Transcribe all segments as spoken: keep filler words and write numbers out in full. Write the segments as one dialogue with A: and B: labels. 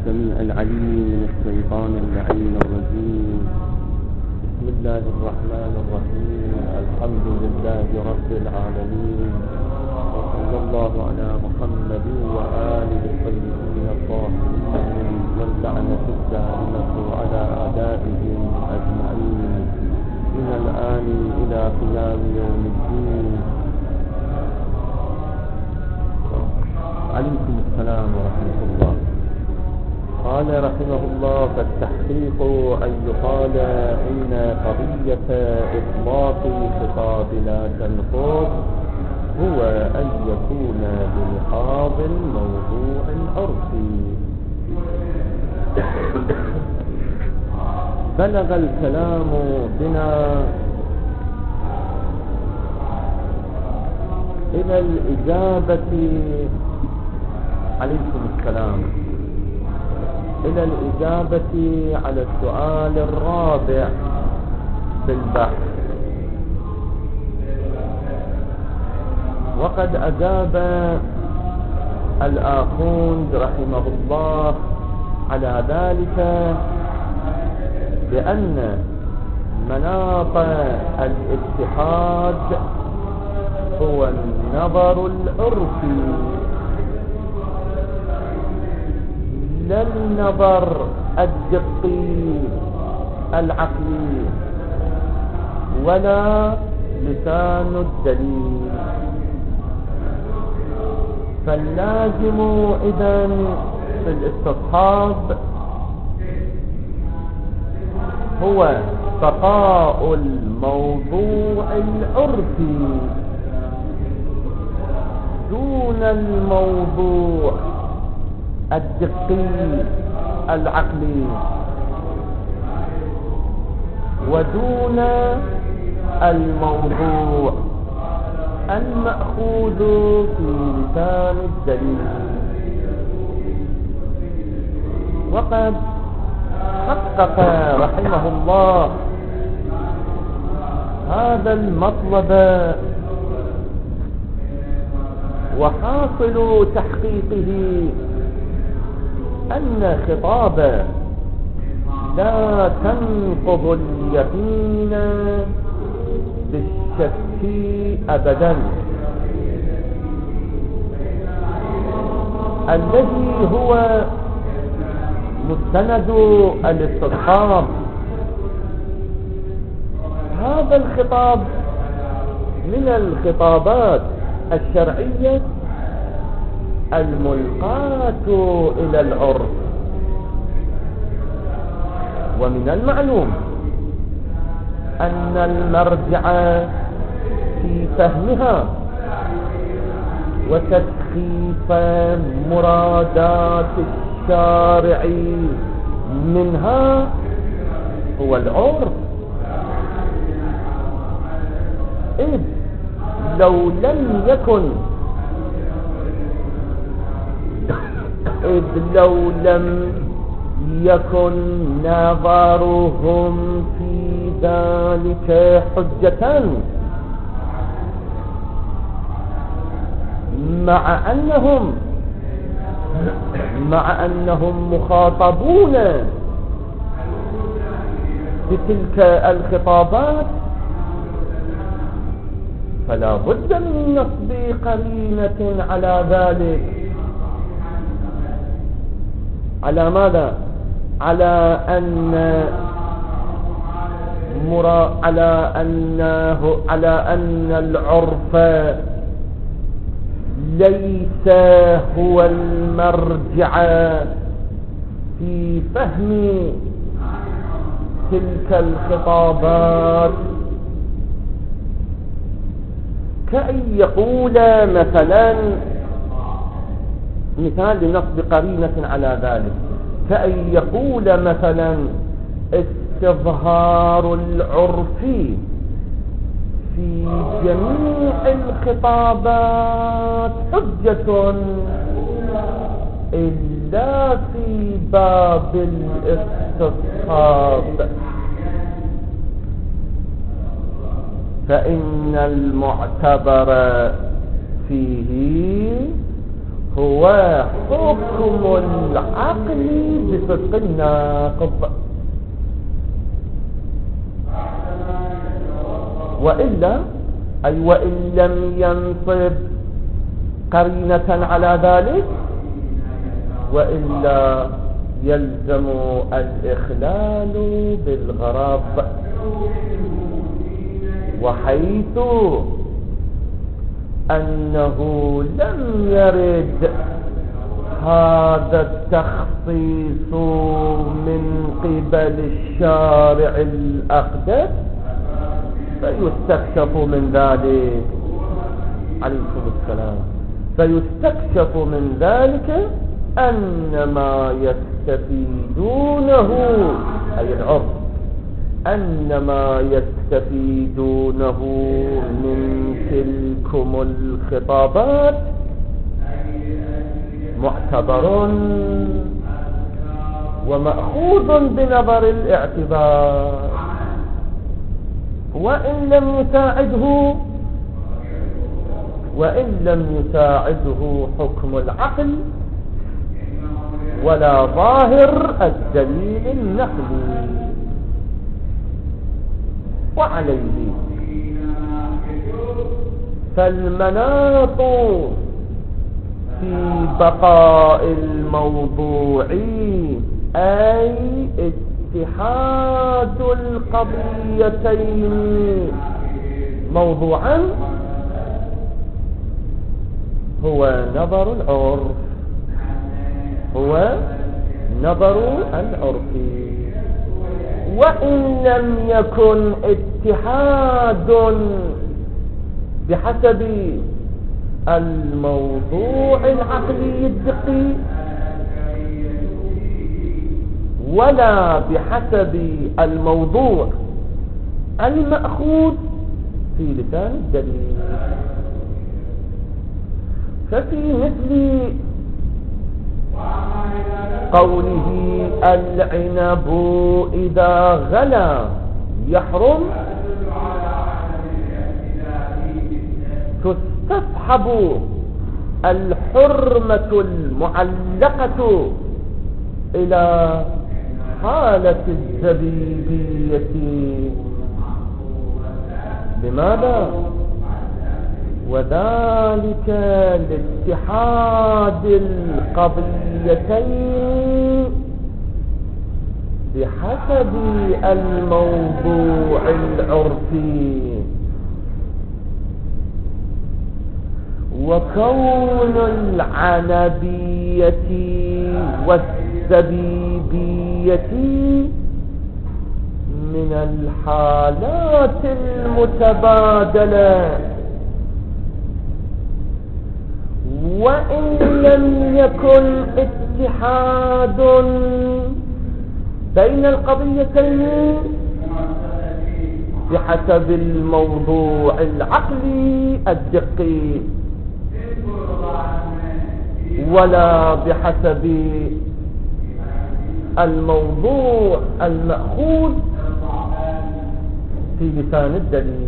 A: السميع العليم من الشيطان اللعين الرجيم. بسم الله الرحمن الرحيم. الحمد لله رب العالمين، وصلى الله على محمد وآله الطيبين الطاهرين، واللعنة الدائمة على أعدائهم أجمعين من الآن إلى قيام يوم الدين. عليكم السلام ورحمة الله. قال رحمه الله: فالتحقيق أن يقال إن قضية إطلاق خطاب لا تنقض هو أن يكون بمحاض موضوع عرفي. بلغ الكلام بنا إلى الإجابة عليكم السلام إلى الإجابة على السؤال الرابع في البحث، وقد أجاب الآخوند رحمه الله على ذلك بأن مناط الاتحاد هو النظر العرفي لا النظر الدقي العقلي ولا لسان الدليل. فاللازم إذن في الاستصحاب هو بقاء الموضوع العرفي دون الموضوع الدقي العقلي ودون الموضوع المأخوذ في لسان الدليل. وقد حقق رحمه الله هذا المطلب، وحاصل تحقيقه أن خطاب لا تنقض اليقين بالشك أبدا، الذي هو مستند الاستصحاب. هذا الخطاب من الخطابات الشرعية الملقاة إلى العرف، ومن المعلوم أن المرجع في فهمها وتسخيف مرادات الشارع منها هو العرف. إذ لو لم يكن إذ لو لم يكن نظرهم في ذلك حجة، مع أنهم مع أنهم مخاطبون بتلك الخطابات، فلا بد من نصب قرينة على ذلك. على ماذا؟ على أن مرا على أنه على أن العرف ليس هو المرجع في فهم تلك الخطابات، كأن يقول مثلا، مثال لنصب قرينة على ذلك، كأن يقول مثلا: استظهار العرف في جميع الخطابات حجة إلا في باب الاستصحاب، فإن المعتبر فيه هو وحكم العقل بصدق الناقض، وإلا أي وإن لم ينصب قرينة على ذلك وإلا يلزم الإخلال بالغرض، وحيث أنه لم يرد هذا التخصيص من قبل الشارع الأقدس فيستكشف من ذلك عليكم السلام فيستكشف من ذلك أن ما يستفيدونه أي العرف أن ما يستفيدونه من تلكم الخطابات معتبر ومأخوذ بنظر الاعتبار، وإن لم يساعده وإن لم يساعده حكم العقل ولا ظاهر الدليل النقلي. وعليه فالمناط في بقاء الموضوع أي اتحاد القضيتين موضوعا هو نظر العرف هو نظر العرف، وإن لم يكن اتحاد بحسب الموضوع العقلي الدقي ولا بحسب الموضوع المأخوذ في لسان الدليل، ففي مثل قوله العنب إذا غلا يحرم تستصحب الحرمة المعلقة إلى حالة الزبيبية. لماذا؟ وذلك لاتحاد القضيتين بحسب الموضوع العرفي، وكون العنبية والزبيبية من الحالات المتبادلة، وإن لم يكن اتحاد بين القضيتين بحسب الموضوع العقلي الدقي ولا بحسب الموضوع المأخوذ في لسان الدليل.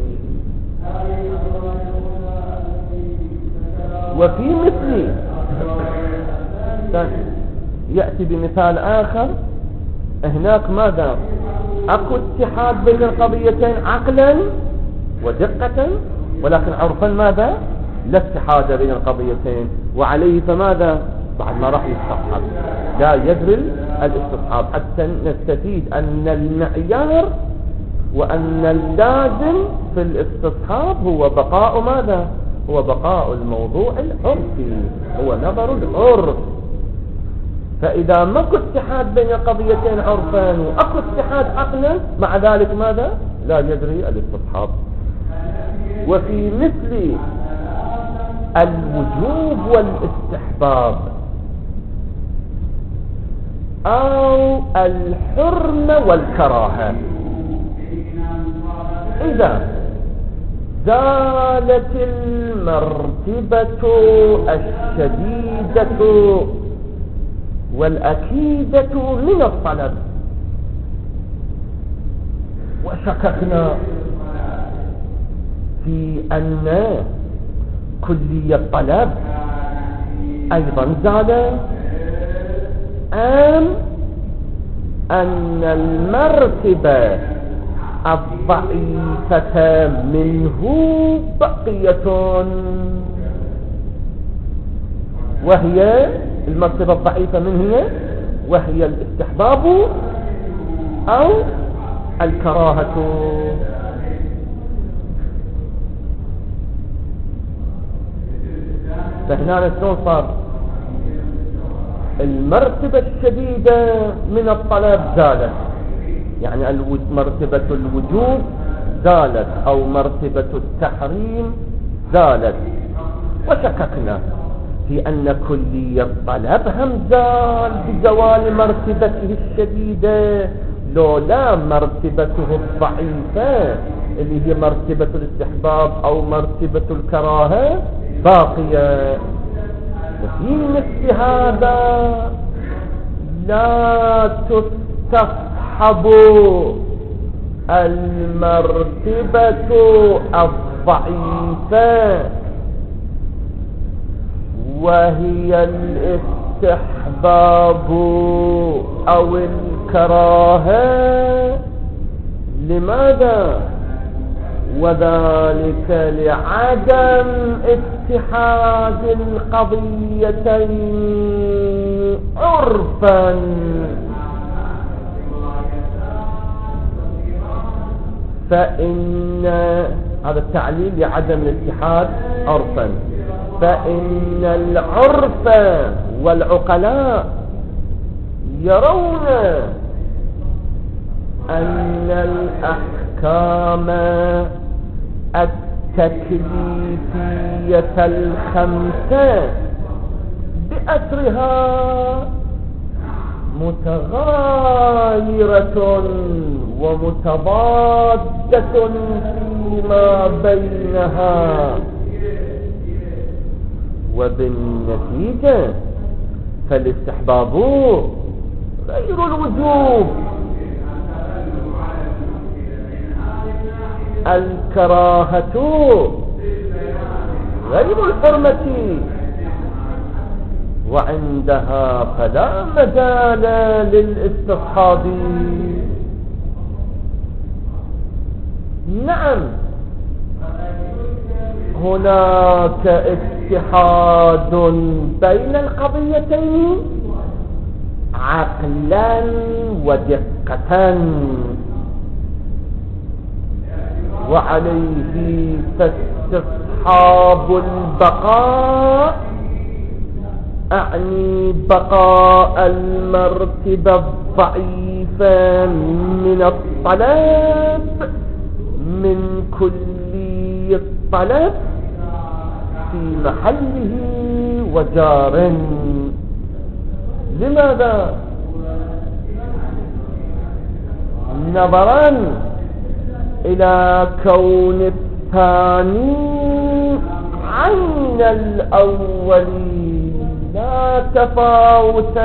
A: وفي مثل يأتي بمثال آخر، هناك ماذا؟ أكو اتحاد بين القضيتين عقلا ودقة، ولكن عرفا ماذا؟ لا اتحاد بين القضيتين، وعليه فماذا؟ بعد ما راح يستصحب لا يجري الاستصحاب حتى نستفيد أن المعيار وأن اللازم في الاستصحاب هو بقاء ماذا؟ هو بقاء الموضوع العرفي، هو نظر العرف. فإذا ماكو اتحاد بين القضيتين عرفا وأكو اتحاد عقلا مع ذلك ماذا؟ لا يجري الاستصحاب. وفي مثل الوجوب والاستحباب أو الحرمة والكراهة، إذا زالت المرتبة الشديدة والأكيدة من الطلب وشككنا في أن كلية الطلب أيضا زال، أم أن المرتبة الضعيفة منه بقية، وهي المرتبة الضعيفة منه هي وهي الاستحباب أو الكراهة. فهنا شلون صار؟ المرتبة الشديدة من الطلب زالت، يعني مرتبة الوجوب زالت أو مرتبة التحريم زالت، وشككنا في أن كلية الطلب هم زال بزوال مرتبته الشديدة، لولا مرتبته الضعيفة اللي هي مرتبة الاستحباب أو مرتبة الكراهة باقية. وفي مثل هذا لا تستصحب المرتبة الضعيفة وهي الاستحباب أو الكراهة. لماذا؟ وذلك لعدم اتحاد القضيتين عرفا، فإن هذا التعليل لعدم الاتحاد عرفا، فإن العرف والعقلاء يرون أن الأحكام التكليفية الخمسة بأسرها متغايرة ومتضادة فيما بينها، وبالنتيجة فالاستحباب غير الوجوب، الكراهة غير الحرمة، وعندها فلا مجال للاستصحاب. نعم هناك اتحاد بين القضيتين عقلا ودقة، وعليه فاستصحاب البقاء، أعني بقاء المرتبة الضعيفة من الطلب من كلي الطلب في محله وجار. لماذا؟ نظرا إلى كون الثاني عين الأول لا تفاوت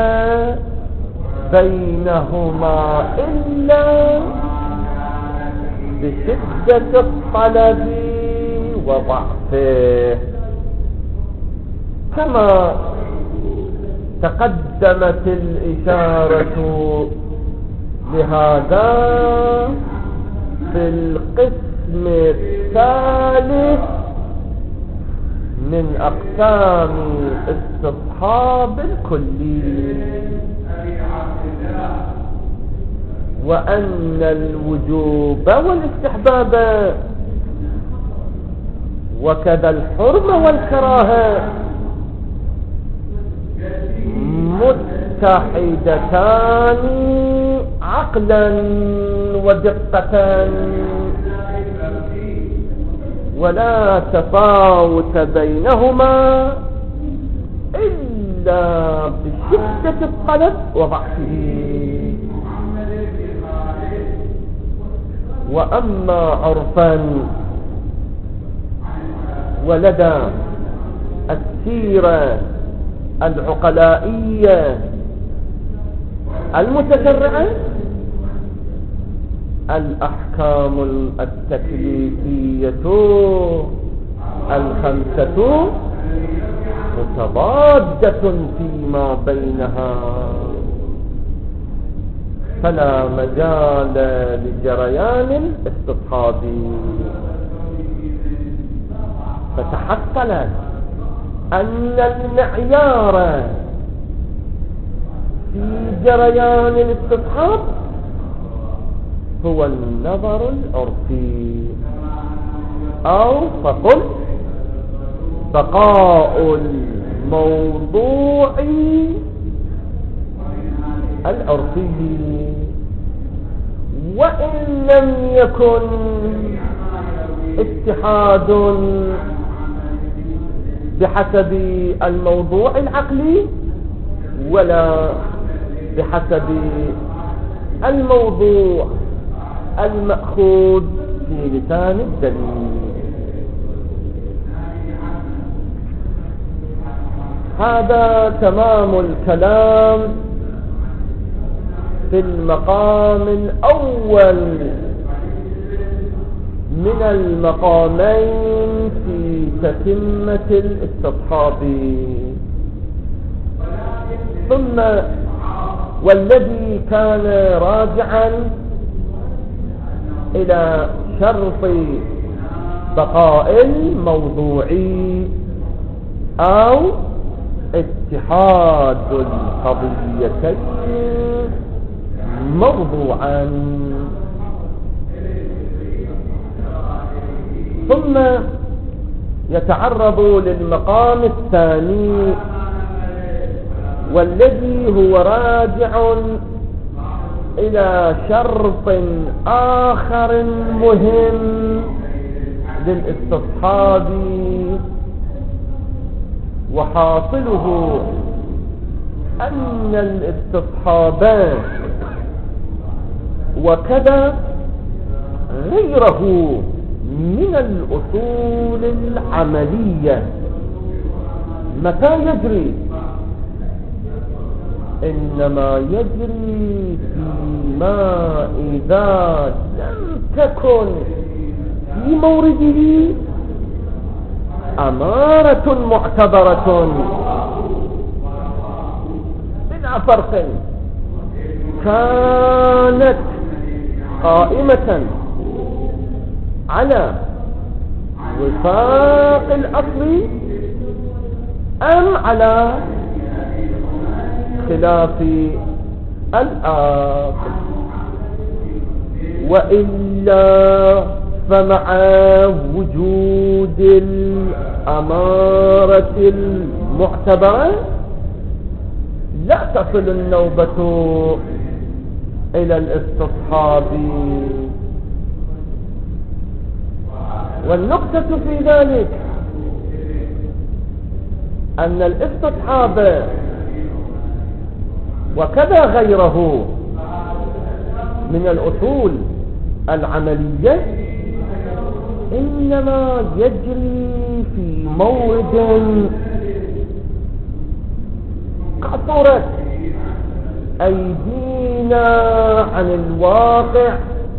A: بينهما إلا بشدة الطلب وضعفه، كما تقدمت الإشارة لهذا في القسم الثالث من أقسام استصحاب الكلي، وأن الوجوب والاستحباب وكذا الحرمة والكراهة متحدتان عقلا ودقة، ولا تفاوت بينهما إلا بشدة الطلب وضعفه. وأما عرفا ولدى السيرة العقلائية المتشرعة الأحكام التكليفية الخمسة متضادة فيما بينها، فلا مجال لجريان الاستصحاب. فتحصل أن المعيار في جريان الاستصحاب هو النظر العرفي، أو فقل بقاء الموضوع العرفي، وإن لم يكن اتحاد بحسب الموضوع العقلي ولا بحسب الموضوع المأخوذ في لسان الدليل. هذا تمام الكلام في المقام الأول من المقامين في تتمة الاستصحاب. ثم والذي كان راجعا إلى شرط بقاء الموضوع أو اتحاد القضيتين موضوعا. ثم يتعرض للمقام الثاني والذي هو راجع إلى شرط آخر مهم للاستصحاب، وحاصله أن الاستصحابان وكذا غيره من الأصول العملية متى يجري؟ إنما يجري فيما إذا لم تكن في مورده أمارة معتبرة بلا فرق، كانت قائمة على وفاق الأصل أم على خلاف الآخر. وإلا فمع وجود الأمارة المعتبرة لا تصل النوبة إلى الاستصحاب. والنقطة في ذلك أن الاستصحاب وكذا غيره من الأصول العملية إنما يجري في مورد قصرت أيدينا عن الواقع،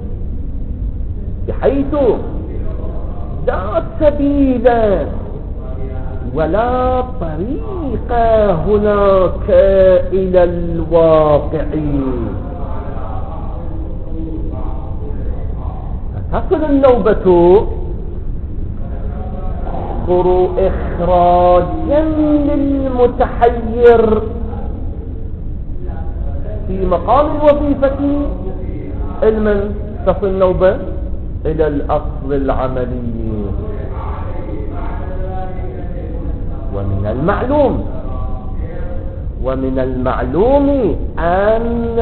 A: بحيث لا سبيل ولا طريق هناك إلى الواقع، فتصل النوبة إخراجا للمتحير في مقام الوظيفة علما، تصل النوبة إلى الأصل العملي. ومن المعلوم ومن المعلوم أن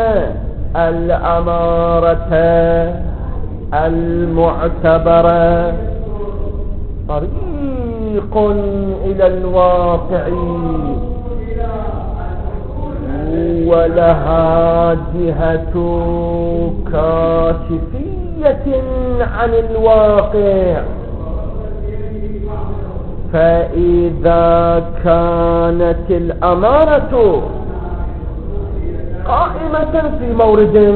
A: الأمارة المعتبرة طريق إلى الواقع، ولها جهة كاشفية عن الواقع. فإذا كانت الأمارة قائمة في مورد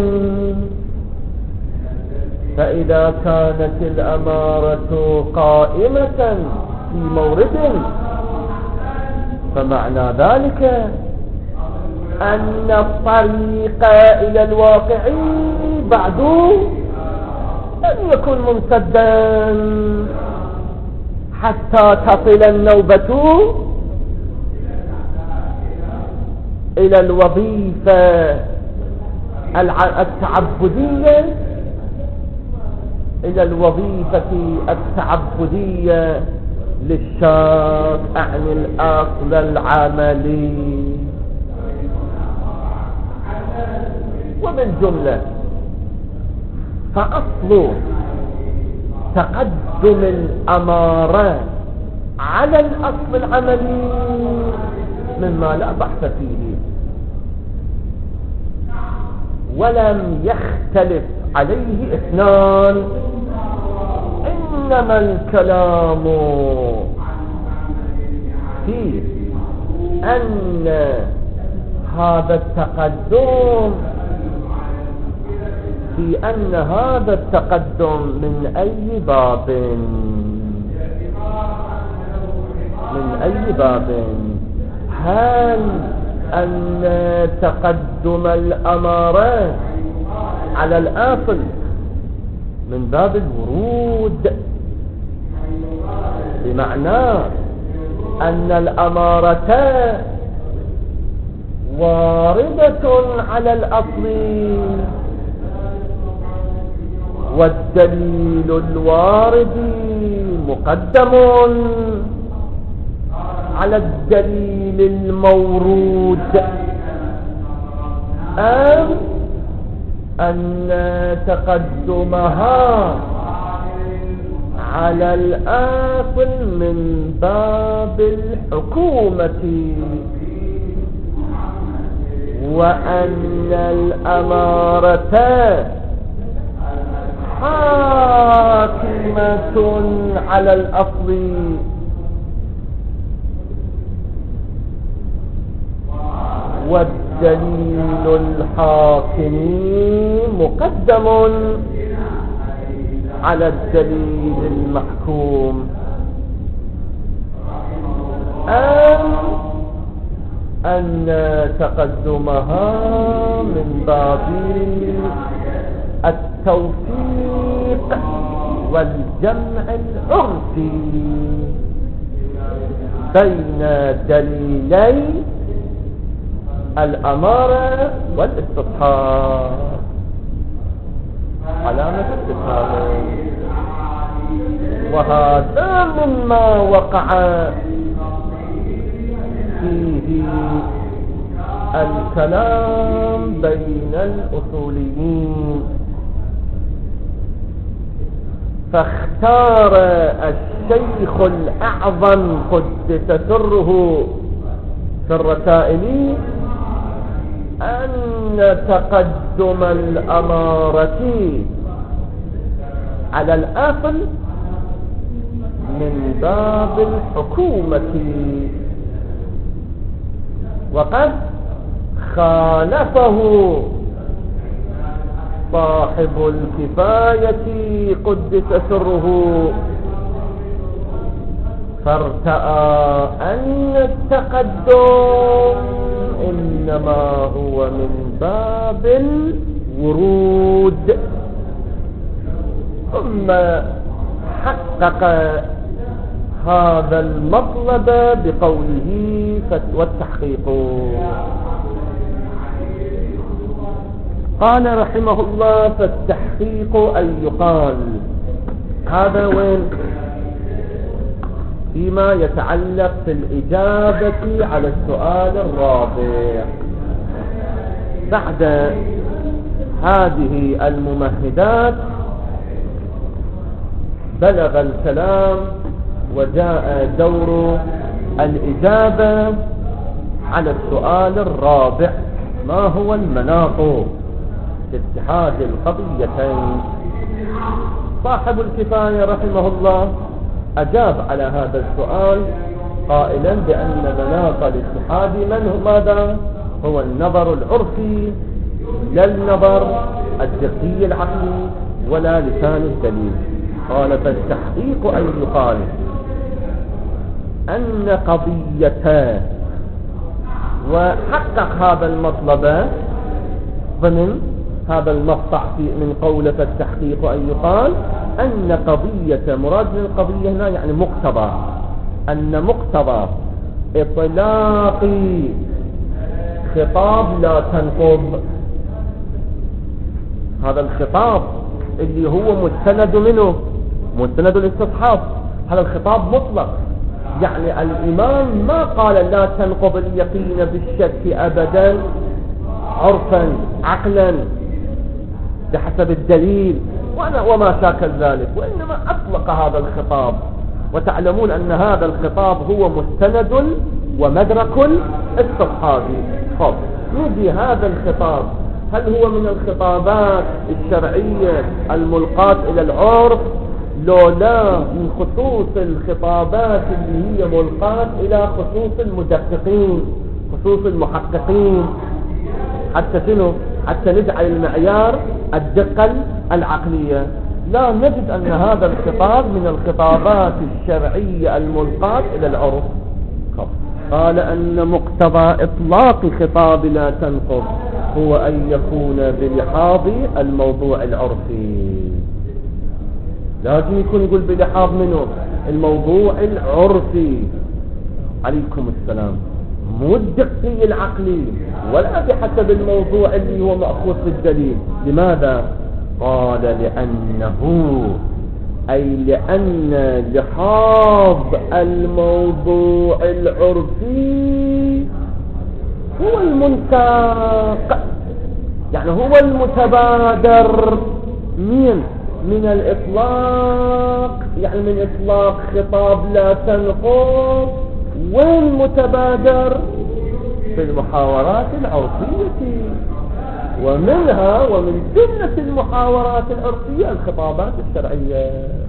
A: فإذا كانت الأمارة قائمة في مورد فمعنى ذلك أن الطريق إلى الواقع بعد لم يكن ممتدا حتى تصل النوبة إلى الوظيفة التعبدية إلى الوظيفة التعبدية للشاق عن الأصل العملي. وبالجملة فأصل تقدم الأمارة على الأصل العملي مما لا بحث فيه، ولم يختلف عليه اثنان، إنما الكلام في أن هذا التقدم في أن هذا التقدم من أي باب من أي باب هل أن تقدم الأمارات على الأصل من باب الورود، بمعنى أن الأمارة واردة على الأصل، والدليل الوارد مقدم على الدليل المورود، أم أن تقدمها على الأصل من باب الحكومة، وأن الأمارة حاكمة على الأصل، والدليل الحاكم مقدم على الدليل المحكوم، أم أن تقدمها من باب التوفيق والجمع العرفي بين دليلي الأمارة والاستصحاب. علامة استفهام. وهذا مما وقع فيه الكلام بين الأصوليين، فاختار الشيخ الأعظم قدس سره في الرسائل أن تقدم الأمارة على الأصل من باب الحكومة، وقد خالفه صاحب الكفاية قدس سره، فارتأى أن التقدم إنما هو من باب الورود، ثم حقق هذا المطلب بقوله والتحقيق. قال رحمه الله: فالتحقيق أن يقال. هذا وين؟ فيما يتعلق في الإجابة على السؤال الرابع. بعد هذه الممهدات بلغ الكلام وجاء دور الإجابة على السؤال الرابع: ما هو المناط لاتحاد القضيتين؟ صاحب الكفاية رحمه الله أجاب على هذا السؤال قائلا بأن مناط الاتحاد من هو ماذا؟ هو النظر العرفي، لا النظر الدقي العقلي ولا لسان الدليل. قال: فالتحقيق أن يقال أن قضية وحقق هذا المطلب ضمن هذا المقطع في من قوله التحقيق أن يقال أن قضية مراد من القضية هنا يعني مقتضى، أن مقتضى إطلاق خطاب لا تنقض، هذا الخطاب اللي هو مستند منه مستند الاستصحاب، هذا الخطاب مطلق، يعني الإمام ما قال لا تنقض اليقين بالشك أبدا عرفا عقلا بحسب الدليل وما شاكل ذلك، وإنما أطلق هذا الخطاب. وتعلمون أن هذا الخطاب هو مستند ومدرك الاستصحاب. خب نجي هذا الخطاب هل هو من الخطابات الشرعية الملقاة إلى العرف لو لا من خصوص الخطابات اللي هي ملقاة إلى خصوص المدققين خصوص المحققين، حتى شنو حتى نجعل المعيار الدقة العقلية. لا نجد أن هذا الخطاب من الخطابات الشرعية الملقاة إلى العرف. قال أن مقتضى إطلاق خطاب لا تنقض هو أن يكون بلحاظ الموضوع العرفي، لازم يكون يقول بلحاظ منه الموضوع العرفي. عليكم السلام. مو الدقي العقلي ولا بحسب الموضوع اللي هو مأخوذ في الدليل. لماذا؟ قال لأنه أي لأن لحاظ الموضوع العرفي هو المنساق، يعني هو المتبادر من من الإطلاق، يعني من إطلاق خطاب لا تنقض، والمتبادر في المحاورات العرفية، ومنها ومن جملة المحاورات العرفية الخطابات الشرعية.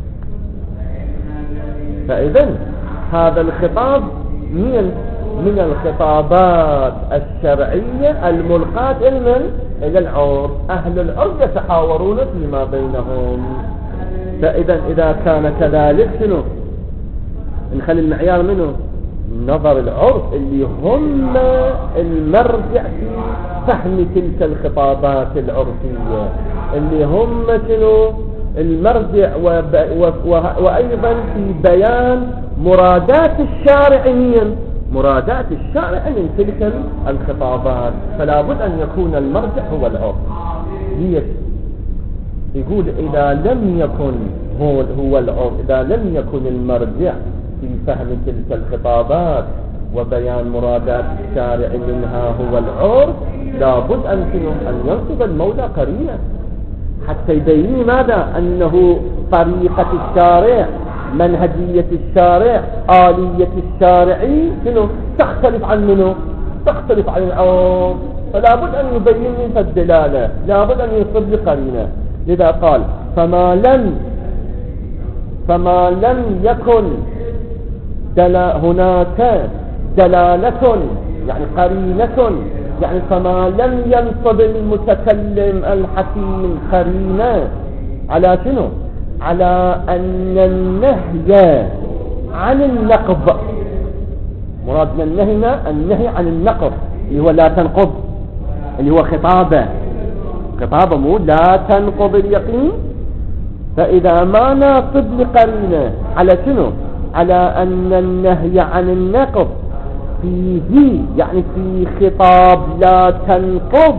A: فإذن هذا الخطاب من من الخطابات الشرعية الملقاة إلى العرف، أهل العرف يتحاورون فيما بينهم. فإذا إذا كان كذلك شنو نخلي المعيار منه نظر العرف اللي هم المرجع في فهم تلك الخطابات العرفية، اللي هم شنو المرجع وأيضا في بيان مرادات الشارعين مرادات الشارع من تلك الخطابات. فلا بد أن يكون المرجع هو العرف. ليش؟ يقول إذا لم يكن هو, هو العرف، إذا لم يكن المرجع في فهم تلك الخطابات وبيان مرادات الشارع منها هو العرف، لا بد أن أن ينصب المولى قرينة حتى يبين ماذا؟ أنه طريقة الشارع، منهجية الشارع، آلية الشارعي شنو تختلف عن منه تختلف عن العرف. فلا بد أن يبين من الدلالة، لا بد أن ينصب لقرينة. لذا قال فما لم فما لم يكن دلا هناك دلالة يعني قرينة، يعني فما لم ينصب المتكلم الحكيم قرينة على شنو؟ على أن النهي عن النقض، مرادنا النهي النهي عن النقض اللي هو لا تنقض، اللي هو خطابة خطابة مو لا تنقض اليقين. فإذا ما ناصب لقرينة على شنو؟ على أن النهي عن النقض فيه يعني في خطاب لا تنقض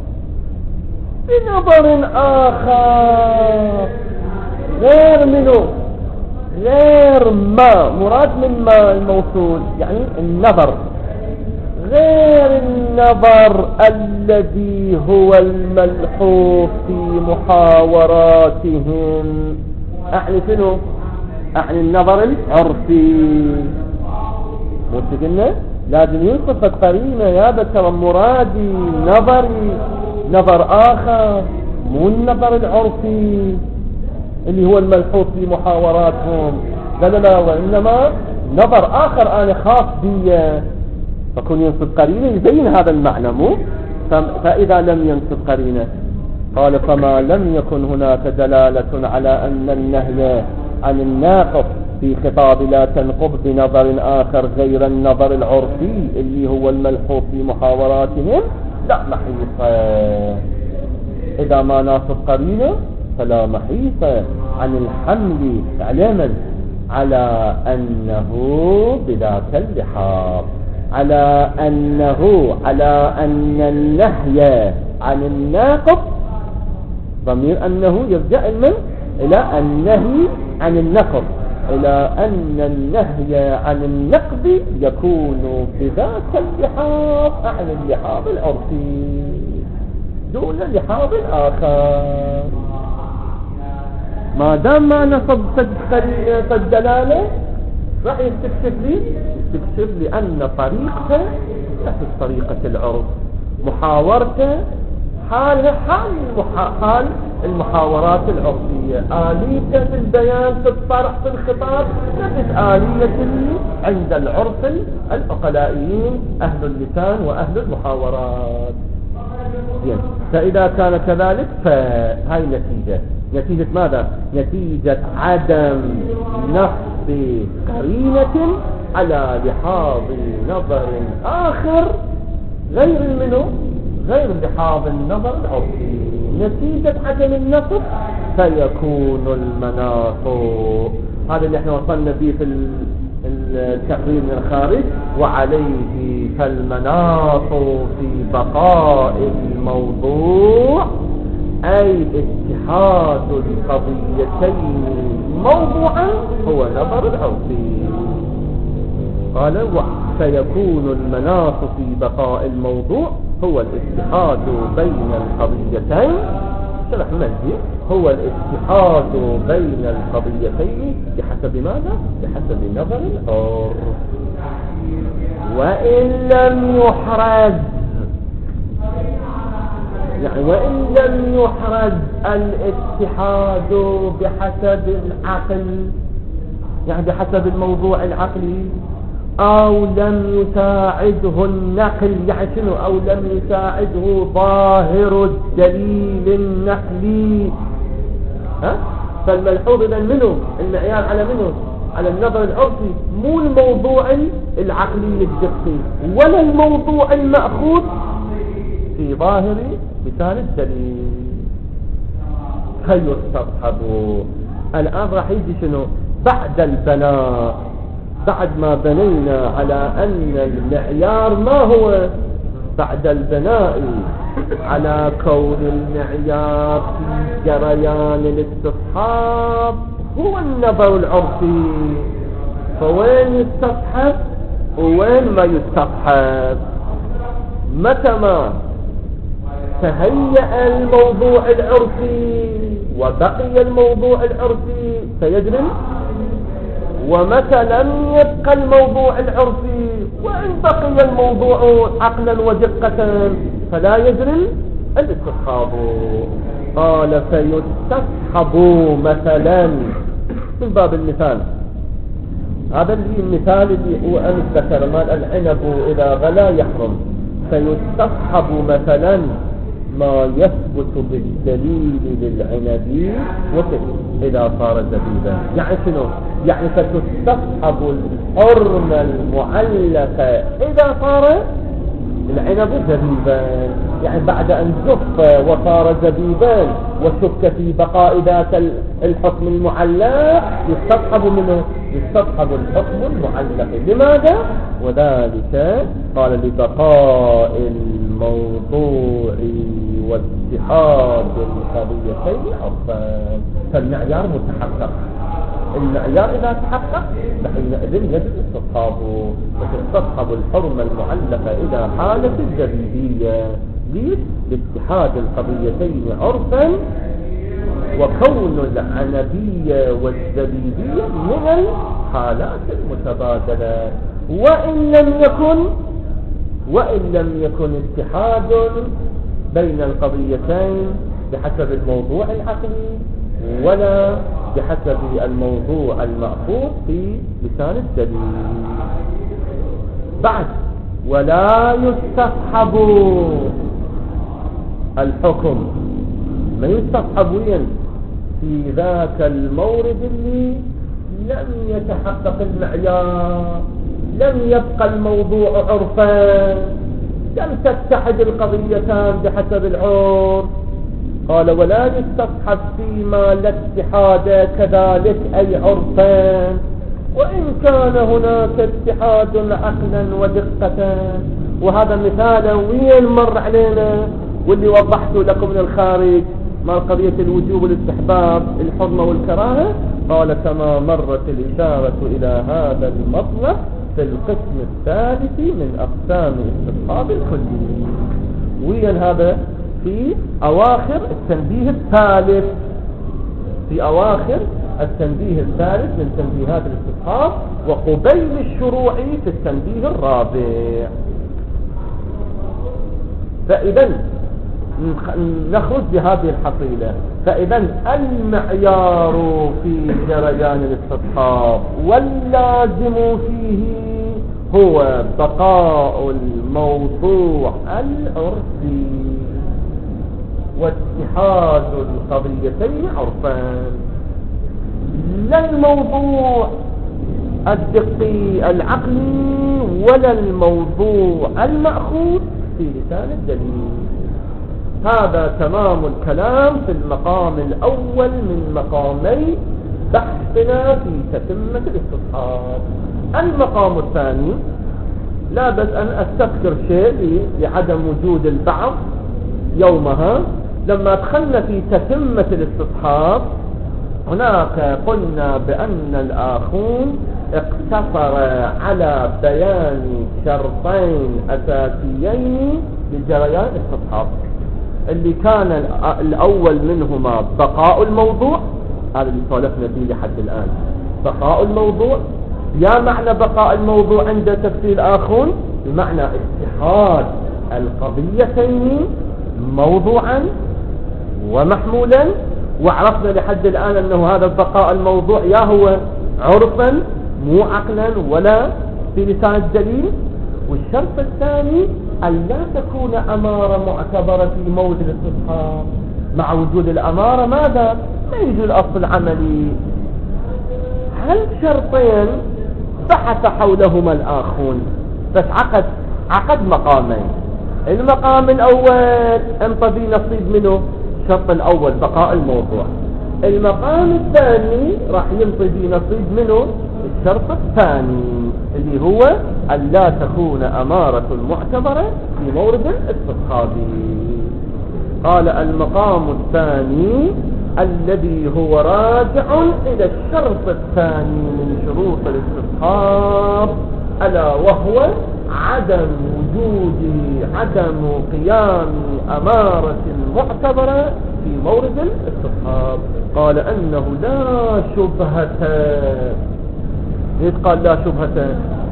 A: بنظر آخر غير منه غير ما مراد من ما الموصول، يعني النظر غير النظر الذي هو الملحوظ في محاوراتهم. أعني شنو؟ أعني النظر العرفي. قلنا لازم ينصف القرينة يا بكر مرادي نظري نظر آخر، مو النظر العرفي اللي هو الملحوظ في محاوراتهم. لا لا لا، وإنما نظر آخر أنا خاص بي، فكون ينصب قرينة يبين هذا المعنى مو. فإذا لم ينصب قرينة قال فما لم يكن هناك دلالة على أن النهي عن الناقض في خطاب لا تنقض بنظر آخر غير النظر العرفي اللي هو الملحوظ في محاوراتهم لا محيص. إذا ما ناصب قرينه فلا محيص عن الحمل علما على أنه بذاك اللحاظ، على أنه على أن النهي عن الناقض ضمير أنه يرجع من إلى النهي عن النقض، إلى أن النهي عن النقض يكون بذاك اللحاظ عن اللحاظ العرفي دون اللحاظ الآخر. ما دام ما نصب فالدلالة راح يستكشف لي يستكشف لي أن طريقته نفس طريقة العرف، محاورته حالها حال حال المحاورات العرفية، آليته في البيان في الطرح في الخطاب نفس آلية عند العرف العقلائيين أهل اللسان وأهل المحاورات. فإذا كان كذلك فهاي نتيجة نتيجة ماذا؟ نتيجة عدم نصب قرينة على لحاظ نظر آخر غير منه غير لحاظ النظر العرفي. نتيجة عدم النصب فيكون المناط، هذا اللي احنا وصلنا به في التقرير من الخارج، وعليه فالمناط في بقاء الموضوع أي اتحاد القضيتين موضوعا هو نظر العرفي. قال فيكون المناط في بقاء الموضوع هو الاتحاد بين القضيتين، شرح منزل هو الاتحاد بين القضيتين بحسب ماذا؟ بحسب نظر العرف. وإن لم يحرز يعني وإن لم يحرز الاتحاد بحسب العقل يعني بحسب الموضوع العقلي، أو لم يساعده النقل يعني شنو؟ أو لم يساعده ظاهر الدليل النقلي. ها؟ فالملحوظ إذا منه المعيار على منه على النظر العرفي، مو الموضوع العقلي الدقي ولا الموضوع المأخوذ في ظاهر مثال الدليل. فيستصحبوا الآن راح يجي شنو بعد البناء، بعد ما بنينا على أن المعيار ما هو، بعد البناء على كون المعيار في جريان الاستصحاب هو النظر العرفي، فوين يستصحب ووين ما يستصحب؟ متى ما تهيأ الموضوع العرفي وبقي الموضوع العرفي سيجري، ومتى لم يبقى الموضوع العرفي وإن بقي الموضوع عقلا ودقة فلا يجري الاستصحاب. قال فيستصحب مثلا من باب المثال، هذا اللي المثال اللي هو أمس ذكر مال العنب إذا غلا يحرم، فيستصحب مثلا ما يثبت بالدليل للعنب إذا صار زبيبا. يعني شنو؟ يعني فتستصحب الحرمة المعلقة إذا صار العنب زبيبا، يعني بعد أن جف وصار زبيبا وشك في بقاء ذات الحكم المعلق يستصحب منه يستصحب الحكم المعلق. لماذا؟ وذلك قال لبقاء الموضوع واتحاد القضيتين عرفا. فالمعيار متحقق، المعيار إذا تحقق فحينئذ يجب استصحابه، وتستصحب الحرمة المعلقة إذا حالة الزبيبية لاتحاد القضيتين عرفا، وكون العنبية والزبيبية من الحالات المتبادلة. وإن لم يكن وإن لم يكن اتحاد بين القضيتين بحسب الموضوع العقلي ولا بحسب الموضوع المأخوذ في لسان الدليل. بعد ولا يستصحب الحكم، ما يستصحب وين؟ في ذاك المورد اللي لم يتحقق المعيار، لم يبقى الموضوع عرفا، لم تتحد القضيتان بحسب العرف. قال ولا يستصحب فيما لا اتحاد كذلك أي عرفا، وإن كان هناك اتحاد عقلا ودقة. وهذا مثال وين مر علينا واللي وضحته لكم من الخارج ما قضية الوجوب والاستحباب الحرمة والكراهة. قال كما مرت الإشارة إلى هذا المطلب في القسم الثالث من أقسام استصحاب الكلي. وين هذا؟ في أواخر التنبيه الثالث، في أواخر التنبيه الثالث من تنبيهات الاستصحاب، وقبيل الشروع في التنبيه الرابع. فإذا نخرج بهذه الحصيلة. فإذا المعيار في جريان الاستصحاب واللازم فيه هو بقاء الموضوع العرفي واتحاد القضيتين عرفان، لا الموضوع الدقي العقلي ولا الموضوع المأخوذ في لسان الدليل. هذا تمام الكلام في المقام الأول من مقامي بحثنا في تتمة الاستصحاب. المقام الثاني لا بس أن أستذكر شيء لعدم وجود البعض يومها. لما دخلنا في تتمة الاستصحاب هناك قلنا بأن الآخون اقتصر على بيان شرطين أساسيين لجريان الاستصحاب، اللي كان الأول منهما بقاء الموضوع، هذا اللي صالحنا فيه لحد الآن، بقاء الموضوع. يا معنى بقاء الموضوع عند تفسير آخون بمعنى اتحاد القضيتين موضوعا ومحمولا. وعرفنا لحد الآن أنه هذا البقاء الموضوع يا هو عرفا مو عقلا ولا في لسان الدليل. والشرط الثاني أن لا تكون أمارة معتبرة في مورد الاستصحاب. مع وجود الأمارة ماذا؟ لا يوجد الأصل العملي. هل شرطين بحث حولهما الآخون، بس عقد عقد مقامين. المقام الأول انطبي نصيب منه الشرط الأول بقاء الموضوع، المقام الثاني راح ينطبي نصيب منه الشرط الثاني اللي هو أن لا تكون أمارة معتبرة في مورد الاستصحاب. قال المقام الثاني الذي هو راجع إلى الشرط الثاني من شروط الاستصحاب، ألا وهو عدم وجود عدم قيام أمارة معتبرة في مورد الاستصحاب. قال أنه لا شبهة. ليش قال لا شبهة؟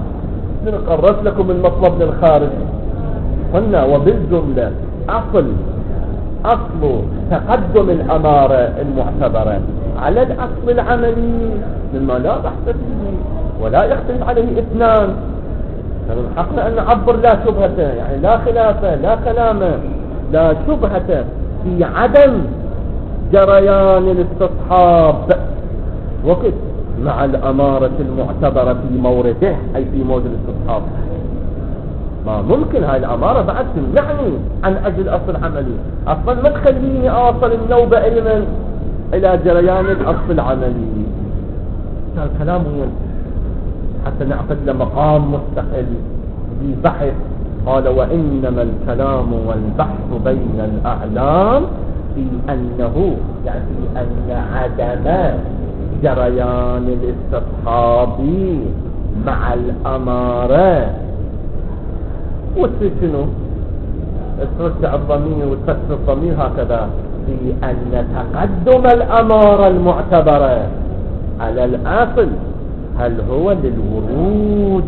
A: قررت لكم المطلب للخارج. قلنا وبالجملة أصل أصل تقدم الأمارة المعتبرة على الأصل العملي مما لا بحث فيه ولا يختلف عليه اثنان. من حقنا أن نعبر لا شبهة، يعني لا خلافة لا كلام، لا شبهة في عدم جريان الاستصحاب وقت مع الأمارة المعتبرة في مورده، أي في مورد الاستصحاب. ما ممكن هاي الأمارة بعد تمنعني عن أجل أصل عملي. أصلا ما تخليني أوصل النوبة إلى إلى جريان الأصل العملي. هذا الكلام وين حتى نعقد لمقام مستقل ببحث. قال وإنما الكلام والبحث بين الأعلام في أنه يعني في أن عدم جريان الاستصحاب مع الأمارة وتشنو ترجع الضمير وتكسر الضمير هكذا في أن تقدم الأمارة المعتبرة على الأصل هل هو للورود.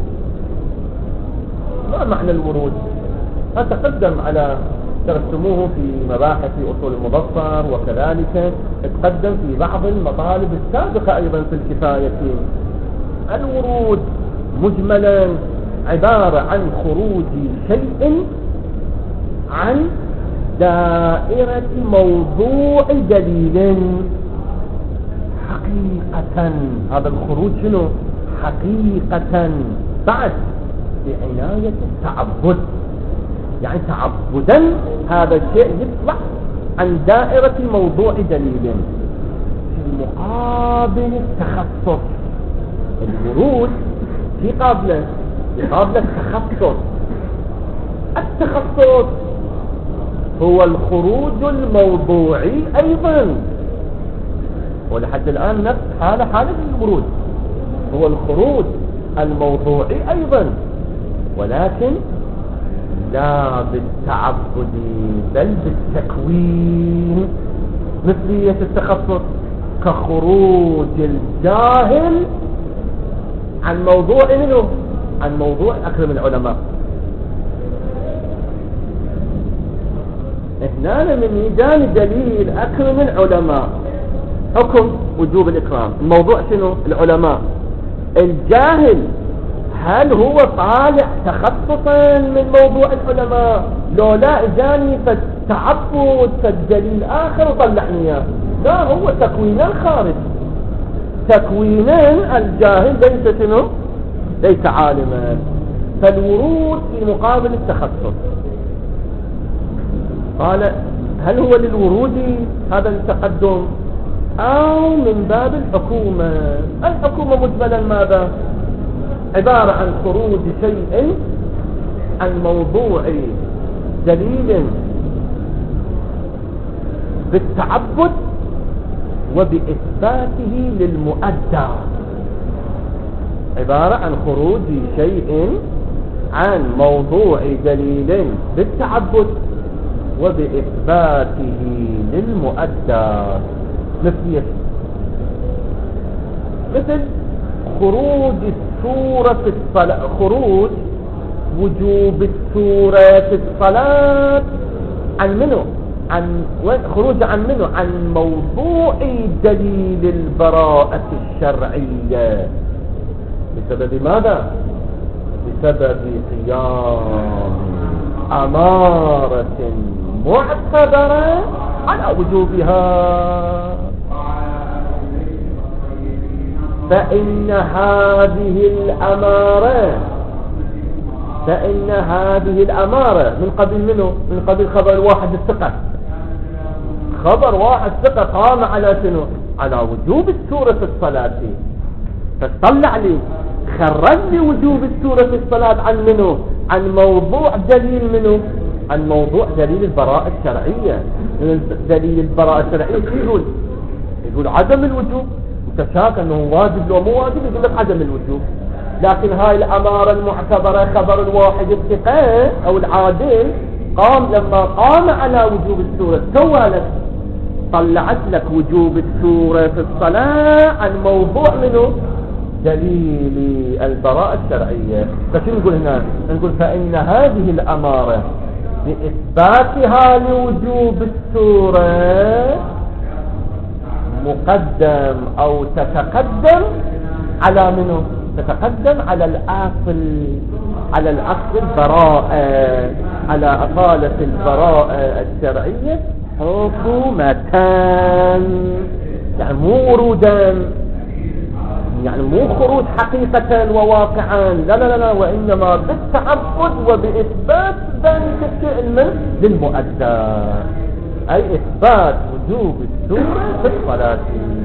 A: ما معنى الورود؟ هذا تقدم على ترسموه في مباحث أصول المبصر، وكذلك تقدم في بعض المطالب السابقة أيضا في الكفاية. الورود مجملا عبارة عن خروج شيء عن دائرة موضوع دليل حقيقة. هذا الخروج شنو؟ حقيقة بعد بعناية التعبد، يعني تعبدا هذا الشيء يطلع عن دائرة موضوع دليل. في مقابل التخصص، الورود في قابله في قابله التخصص. التخصص هو الخروج الموضوعي أيضا، ولحد الآن نفس حالة حالة الورود، هو الخروج الموضوعي أيضا، ولكن لا بالتعبد بل بالتكوين. مثلية التخصص كخروج الجاهل عن موضوع منه، عن موضوع أكرم العلماء. هنا من ميدان دليل أكرم العلماء حكم وجوب الإكرام. الموضوع شنو؟ العلماء. الجاهل هل هو طالع تخصصا من موضوع العلماء؟ لو لا اجاني فالتعبد فالدليل آخر وطلعني اياه. لا، هو تكوينا خارج، تكوينا الجاهل ليس شنو؟ ليس عالما. فالورود في مقابل التخصص. قال هل هو للورود هذا التقدم أو من باب الحكومة؟ الحكومة مجملا ماذا؟ عبارة عن خروج شيء عن موضوع دليل بالتعبد وبإثباته للمؤدى. عبارة عن خروج شيء عن موضوع دليل بالتعبد وبإثباته للمؤدى. مثل مثل خروج السورة في الصلاة، خروج وجوب السورة في الصلاة عن منه؟ عن خروج عن منه؟ عن موضوع دليل البراءة الشرعية. بسبب ماذا؟ بسبب قيام أمارة معتبرة على وجوبها. فإن هذه الأمارة فإن هذه الأمارة من قبل منه؟ من قبل خبر واحد الثقة. خبر واحد ثقة قام على شنو؟ على وجوب السورة في الصلاة. فاطلع لي خرج لي وجوب السورة في الصلاة عن منه؟ عن موضوع دليل منه؟ عن موضوع دليل البراءة الشرعية. دليل البراءة الشرعية يقول يقول عدم الوجوب. انت شاك انه واجب لو مو واجب، يقول لك عدم الوجوب. لكن هاي الامارة المعتبرة خبر الواحد الثقة او العادل قام لما قام على وجوب السورة سوى لك طلعت لك وجوب السورة في الصلاة عن موضوع منه؟ دليل البراءة الشرعية. فشو نقول هنا؟ نقول فإن هذه الأمارة بإثباتها لوجوب السورة مقدم أو تتقدم على منه؟ تتقدم على الأصل، على الأصل البراءة، على أصالة البراءة الشرعية حكومة، يعني مو ورودا، يعني مو خروج حقيقة وواقعا، لا لا لا، وإنما بالتعبد وبإثبات ذلك الشيء من للمؤدى، أي إثبات وجوب السورة في الصلاة.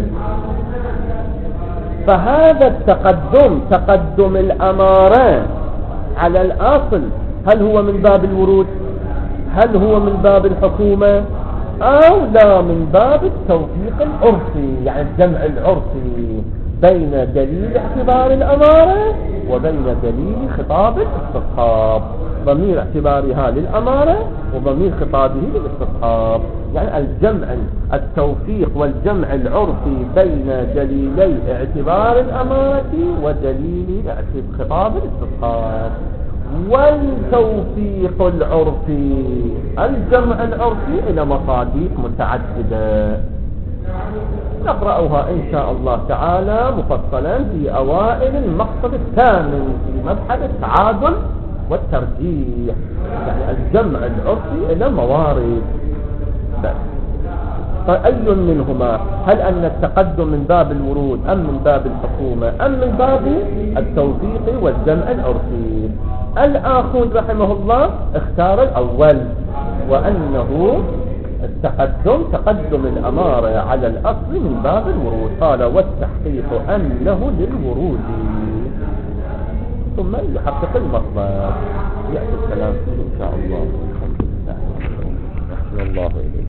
A: فهذا التقدم تقدم الأمارة على الأصل هل هو من باب الورود؟ هل هو من باب الحكومة؟ أو لا من باب التوفيق العرفي، يعني الجمع العرفي بين دليل اعتبار الأمارة وبين دليل خطاب الاستصحاب. ضمير اعتبارها للأمارة وضمير خطابه للاستصحاب، يعني الجمع التوفيق والجمع العرفي بين دليلي اعتبار الأمارة ودليل خطاب الاستصحاب. والتوفيق العرفي الجمع العرفي إلى مصادق متعددة نقرأها إن شاء الله تعالى مفصلا في أوائل المقصد الثامن في مبحث التعادل والترجيح، يعني الجمع العرفي إلى موارد. بس فأي منهما؟ هل أن التقدم من باب الورود أم من باب الحكومة أم من باب التوفيق والجمع العرفي؟ الآخون رحمه الله اختار الأول، وأنه التقدم تقدم الأمارة على الأصل من باب الورود. قال والتحقيق أنه للورود، ثم يحقق المطلب. يأتي الكلام فيه إن شاء الله. الحمد لله. الله إليه.